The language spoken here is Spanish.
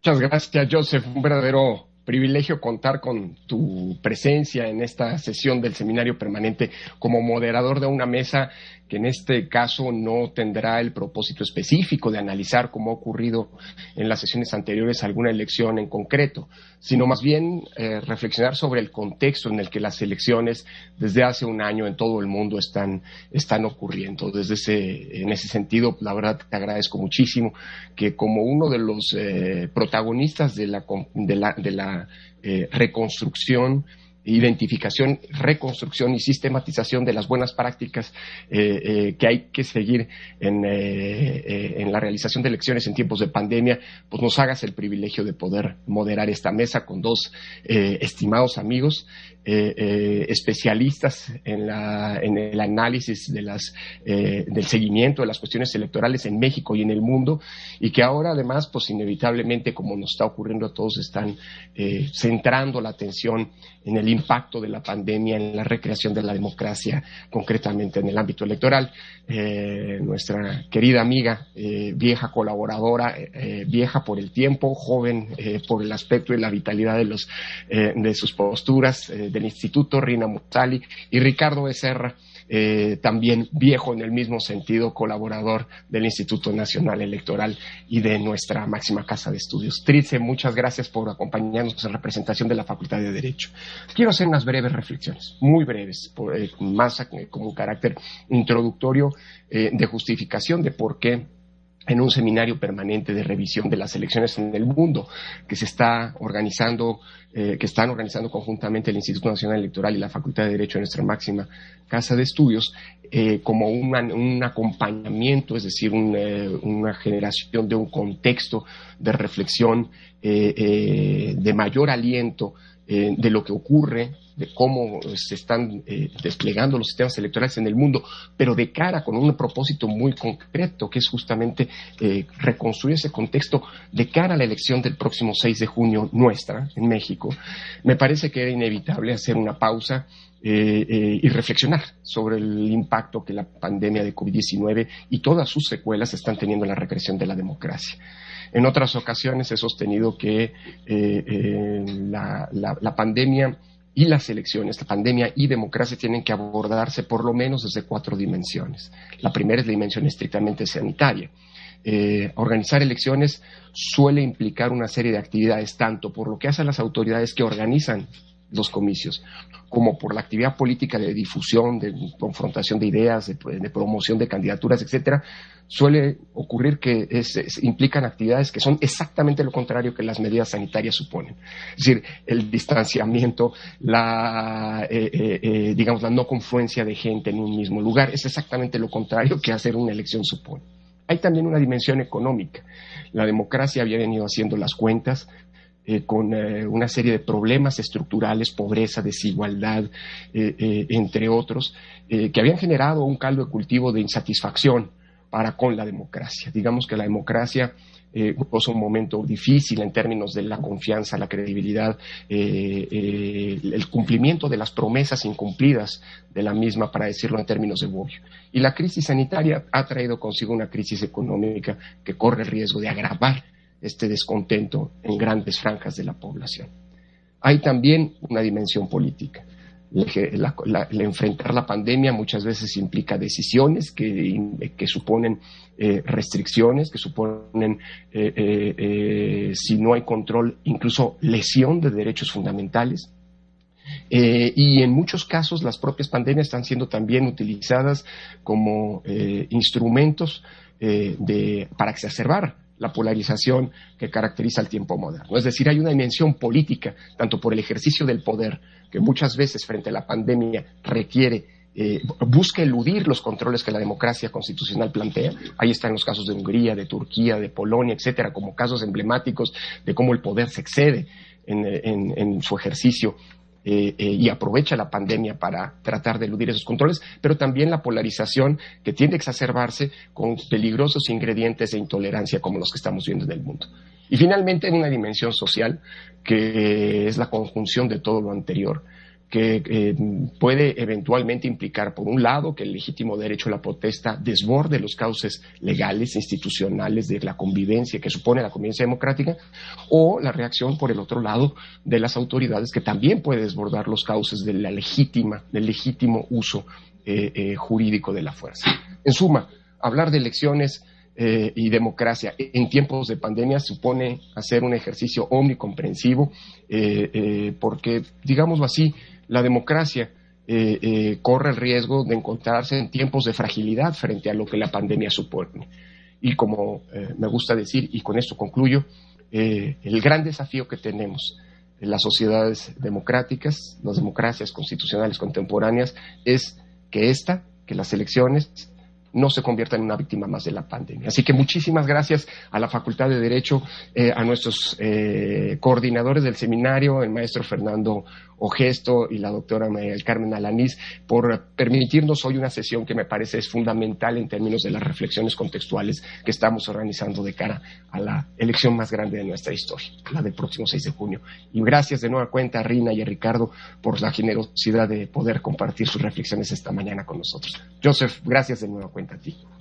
Muchas gracias, Joseph. Un verdadero privilegio contar con tu presencia en esta sesión del seminario permanente como moderador de una mesa que en este caso no tendrá el propósito específico de analizar, como ha ocurrido en las sesiones anteriores, alguna elección en concreto, sino más bien reflexionar sobre el contexto en el que las elecciones desde hace un año en todo el mundo están ocurriendo. En ese sentido, la verdad te agradezco muchísimo que como uno de los protagonistas de la reconstrucción, identificación, reconstrucción y sistematización de las buenas prácticas que hay que seguir en la realización de elecciones en tiempos de pandemia, pues nos hagas el privilegio de poder moderar esta mesa con dos estimados amigos, especialistas en el análisis del seguimiento de las cuestiones electorales en México y en el mundo, y que ahora además, pues inevitablemente, como nos está ocurriendo a todos, están centrando la atención en el impacto de la pandemia, en la recreación de la democracia, concretamente en el ámbito electoral. Nuestra querida amiga, vieja colaboradora, vieja por el tiempo, joven por el aspecto y la vitalidad de sus posturas, del Instituto, Rina Mutsali, y Ricardo Becerra, también viejo en el mismo sentido, colaborador del Instituto Nacional Electoral y de nuestra máxima casa de estudios. Tritze, muchas gracias por acompañarnos en representación de la Facultad de Derecho. Quiero hacer unas breves reflexiones, muy breves, más como un carácter introductorio de justificación de por qué en un seminario permanente de revisión de las elecciones en el mundo que están organizando conjuntamente el Instituto Nacional Electoral y la Facultad de Derecho de nuestra máxima casa de estudios, como un acompañamiento, es decir, una generación de un contexto de reflexión de mayor aliento de lo que ocurre, de cómo se están desplegando los sistemas electorales en el mundo, pero de cara con un propósito muy concreto, que es justamente reconstruir ese contexto de cara a la elección del próximo 6 de junio nuestra, en México. Me parece que era inevitable hacer una pausa y reflexionar sobre el impacto que la pandemia de COVID-19 y todas sus secuelas están teniendo en la recreación de la democracia. En otras ocasiones he sostenido que la pandemia y las elecciones, la pandemia y democracia, tienen que abordarse por lo menos desde 4 dimensiones. La primera es la dimensión estrictamente sanitaria. Organizar elecciones suele implicar una serie de actividades, tanto por lo que hacen las autoridades que organizan los comicios, como por la actividad política de difusión, de confrontación de ideas, de promoción de candidaturas, etcétera. Suele ocurrir que implican actividades que son exactamente lo contrario que las medidas sanitarias suponen. Es decir, el distanciamiento, la no confluencia de gente en un mismo lugar, es exactamente lo contrario que hacer una elección supone. Hay también una dimensión económica. La democracia había venido haciendo las cuentas con una serie de problemas estructurales, pobreza, desigualdad, entre otros, que habían generado un caldo de cultivo de insatisfacción para con la democracia. Digamos que la democracia pasó un momento difícil en términos de la confianza, la credibilidad, el cumplimiento de las promesas incumplidas de la misma, para decirlo en términos de Bobbio. Y la crisis sanitaria ha traído consigo una crisis económica que corre el riesgo de agravar este descontento en grandes franjas de la población. Hay también una dimensión política. Enfrentar la pandemia muchas veces implica decisiones que suponen restricciones, que suponen, si no hay control, incluso lesión de derechos fundamentales. Y en muchos casos las propias pandemias están siendo también utilizadas como instrumentos para exacerbar la polarización que caracteriza el tiempo moderno. Es decir, hay una dimensión política, tanto por el ejercicio del poder, que muchas veces frente a la pandemia busca eludir los controles que la democracia constitucional plantea. Ahí están los casos de Hungría, de Turquía, de Polonia, etcétera, como casos emblemáticos de cómo el poder se excede en su ejercicio y aprovecha la pandemia para tratar de eludir esos controles, pero también la polarización que tiende a exacerbarse con peligrosos ingredientes de intolerancia como los que estamos viendo en el mundo. Y finalmente, en una dimensión social, que es la conjunción de todo lo anterior, que puede eventualmente implicar, por un lado, que el legítimo derecho a la protesta desborde los cauces legales, institucionales de la convivencia que supone la convivencia democrática, o la reacción, por el otro lado, de las autoridades, que también puede desbordar los cauces de del legítimo uso jurídico de la fuerza. En suma, hablar de elecciones y democracia en tiempos de pandemia supone hacer un ejercicio omnicomprensivo, porque, digámoslo así, la democracia corre el riesgo de encontrarse en tiempos de fragilidad frente a lo que la pandemia supone. Y como me gusta decir, y con esto concluyo, el gran desafío que tenemos en las sociedades democráticas, las democracias constitucionales contemporáneas, es que las elecciones no se convierta en una víctima más de la pandemia. Así que muchísimas gracias a la Facultad de Derecho, a nuestros coordinadores del seminario, el maestro Fernando Ogesto y la doctora María del Carmen Alanís, por permitirnos hoy una sesión que me parece es fundamental en términos de las reflexiones contextuales que estamos organizando de cara a la elección más grande de nuestra historia, la del próximo 6 de junio. Y gracias de nueva cuenta a Rina y a Ricardo por la generosidad de poder compartir sus reflexiones esta mañana con nosotros. Joseph, gracias de nueva cuenta a ti.